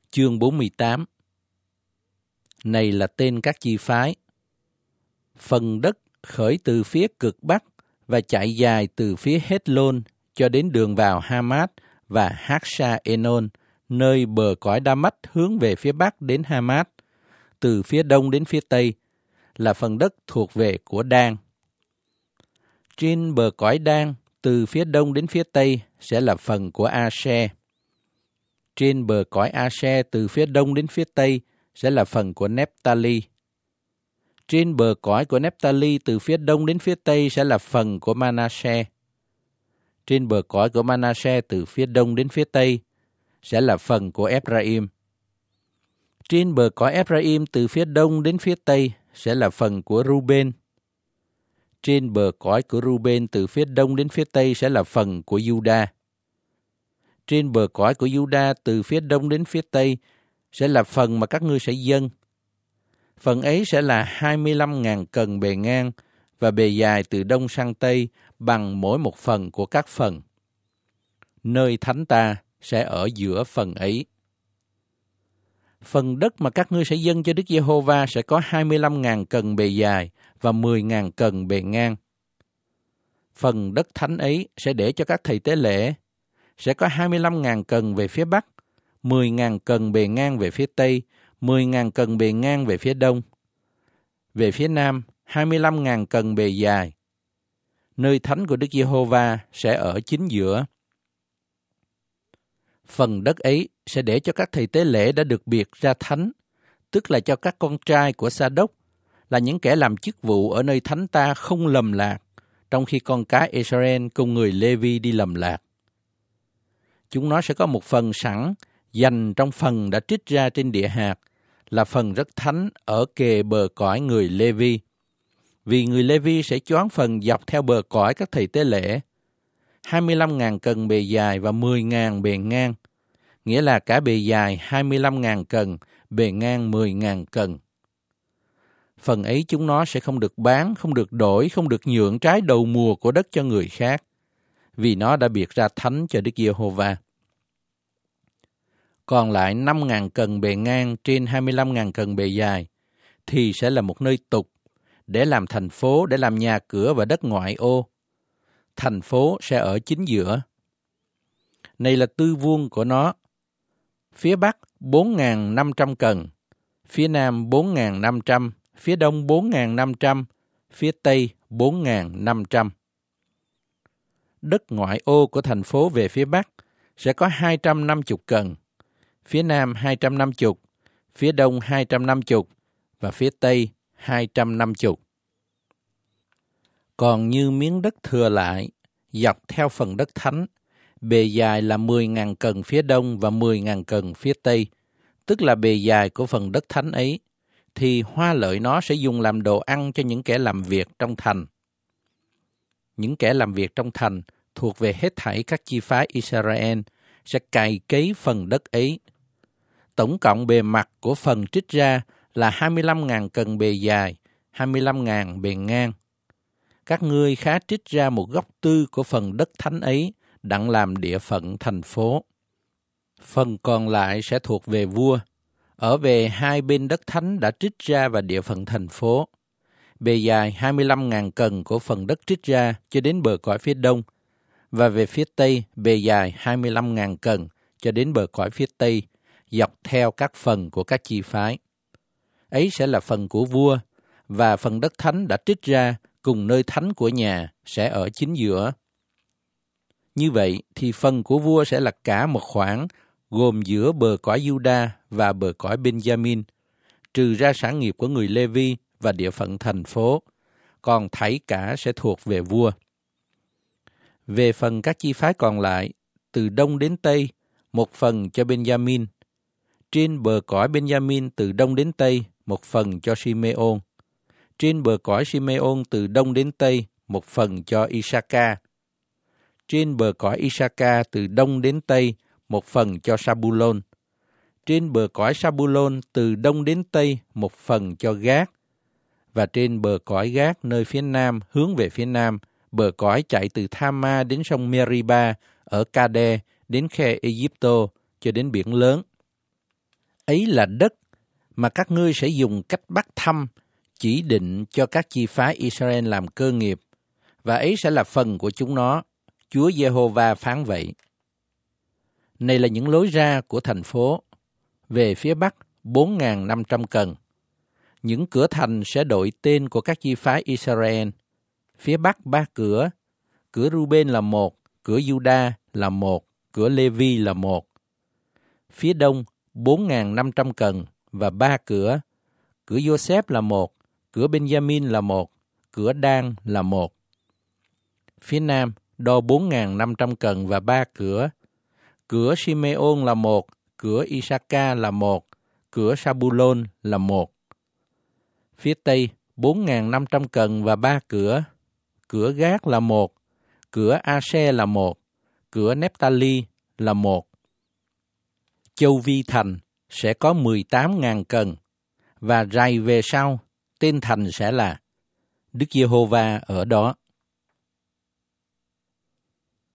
Chương 48. Này là tên các chi phái. Phần đất khởi từ phía cực Bắc và chạy dài từ phía Hết-lôn cho đến đường vào Hamat và Hát-sa-Enon, nơi bờ cõi Đa-mách hướng về phía Bắc đến Hamat, từ phía Đông đến phía Tây, là phần đất thuộc về của Dan. Trên bờ cõi Dan, từ phía Đông đến phía Tây sẽ là phần của A-se. Trên bờ cõi A-se từ phía Đông đến phía Tây sẽ là phần của Nép-ta-li. Trên bờ cõi của Nép-ta-li từ phía Đông đến phía Tây sẽ là phần của Ma-na-se. Trên bờ cõi của Ma-na-se từ phía Đông đến phía Tây sẽ là phần của Ép-ra-im. Trên bờ cõi Ép-ra-im từ phía Đông đến phía Tây sẽ là phần của Ru-ben. Trên bờ cõi của Ru-ben từ phía Đông đến phía Tây sẽ là phần của Giu-đa. Trên bờ cõi của Giu-đa từ phía Đông đến phía Tây sẽ là phần mà các ngươi sẽ dâng. Phần ấy sẽ là 25.000 cân bề ngang và bề dài từ Đông sang Tây bằng mỗi một phần của các phần. Nơi thánh ta sẽ ở giữa phần ấy. Phần đất mà các ngươi sẽ dâng cho Đức Giê-hô-va sẽ có 25.000 cân bề dài và 10.000 cân bề ngang. Phần đất thánh ấy sẽ để cho các thầy tế lễ, sẽ có 25.000 cân về phía Bắc, 10.000 cân bề ngang về phía Tây, 10.000 cân bề ngang về phía Đông. Về phía Nam, 25.000 cân bề dài. Nơi thánh của Đức Giê-hô-va sẽ ở chính giữa. Phần đất ấy sẽ để cho các thầy tế lễ đã được biệt ra thánh, tức là cho các con trai của Sa-đốc, là những kẻ làm chức vụ ở nơi thánh ta không lầm lạc, trong khi con cái Israel cùng người Lê-vi đi lầm lạc. Chúng nó sẽ có một phần sẵn, dành trong phần đã trích ra trên địa hạt, là phần rất thánh ở kề bờ cõi người Lê-vi. Vì người Lê-vi sẽ choán phần dọc theo bờ cõi các thầy tế lễ, 25.000 cân bề dài và 10.000 bề ngang, nghĩa là cả bề dài 25.000 cân, bề ngang 10.000 cân. Phần ấy chúng nó sẽ không được bán, không được đổi, không được nhượng trái đầu mùa của đất cho người khác, vì nó đã biệt ra thánh cho Đức Giê-hô-va. Còn lại 5.000 cân bề ngang trên 25.000 cân bề dài, thì sẽ là một nơi tục, để làm thành phố, để làm nhà cửa và đất ngoại ô. Thành phố sẽ ở chính giữa. Này là tư vuông của nó. Phía Bắc 4.500 cân, phía Nam 4.500, phía Đông 4.500, phía Tây 4.500. Đất ngoại ô của thành phố về phía Bắc sẽ có 250 cân, phía Nam 250, phía Đông 250 và phía Tây 250. Còn như miếng đất thừa lại, dọc theo phần đất thánh, bề dài là 10.000 cân phía Đông và 10.000 cân phía Tây, tức là bề dài của phần đất thánh ấy, thì hoa lợi nó sẽ dùng làm đồ ăn cho những kẻ làm việc trong thành. Những kẻ làm việc trong thành thuộc về hết thảy các chi phái Israel sẽ cày cấy phần đất ấy. Tổng cộng bề mặt của phần trích ra là 25.000 cân bề dài, 25.000 bề ngang. Các ngươi khá trích ra một góc tư của phần đất thánh ấy, đặng làm địa phận thành phố. Phần còn lại sẽ thuộc về vua, ở về hai bên đất thánh đã trích ra và địa phận thành phố. Bề dài 25.000 cân của phần đất trích ra cho đến bờ cõi phía đông, và về phía tây bề dài 25.000 cân cho đến bờ cõi phía tây, dọc theo các phần của các chi phái. Ấy sẽ là phần của vua, và phần đất thánh đã trích ra cùng nơi thánh của nhà sẽ ở chính giữa. Như vậy thì phần của vua sẽ là cả một khoảng gồm giữa bờ cõi Giu-đa và bờ cõi Ben-gia-min, trừ ra sản nghiệp của người Lê-vi và địa phận thành phố, còn thảy cả sẽ thuộc về vua. Về phần các chi phái còn lại, từ đông đến tây, một phần cho Ben-gia-min. Trên bờ cõi Ben-gia-min từ đông đến tây, một phần cho Si-mê-ôn. Trên bờ cõi Si-mê-ôn từ đông đến tây, một phần cho I-sa-ca. Trên bờ cõi I-sa-ca từ đông đến tây, một phần cho Sa-bu-lôn. Trên bờ cõi Sa-bu-lôn từ đông đến tây, một phần cho Gát. Và trên bờ cõi Gát nơi phía nam hướng về phía nam, bờ cõi chạy từ Tha-ma đến sông Meriba ở Ca-đe đến khe Ai-cập cho đến biển lớn. Ấy là đất mà các ngươi sẽ dùng cách bắt thăm chỉ định cho các chi phái Israel làm cơ nghiệp, và ấy sẽ là phần của chúng nó. Chúa Giê-hô-va phán vậy. Này là những lối ra của thành phố. Về phía bắc 4.500 cần. Những cửa thành sẽ đổi tên của các chi phái Israel. Phía bắc 3 cửa. Cửa Ruben là 1, cửa Juda là 1, cửa Lê-vi là 1. Phía đông 4.500 cần và 3 cửa. Cửa Joseph là 1, cửa Benjamin là 1, cửa Dan là 1. Phía nam đo 4.500 cần và 3 cửa. Cửa Simeon là 1, cửa Isaka là 1, cửa Sabulon là 1. Phía tây 4.500 cần và 3 cửa. Cửa Gát là 1, cửa A-se là 1, cửa Nephtali là 1. Châu vi thành sẽ có 18.000 cần, và rày về sau, tên thành sẽ là Đức Giê-hô-va ở đó.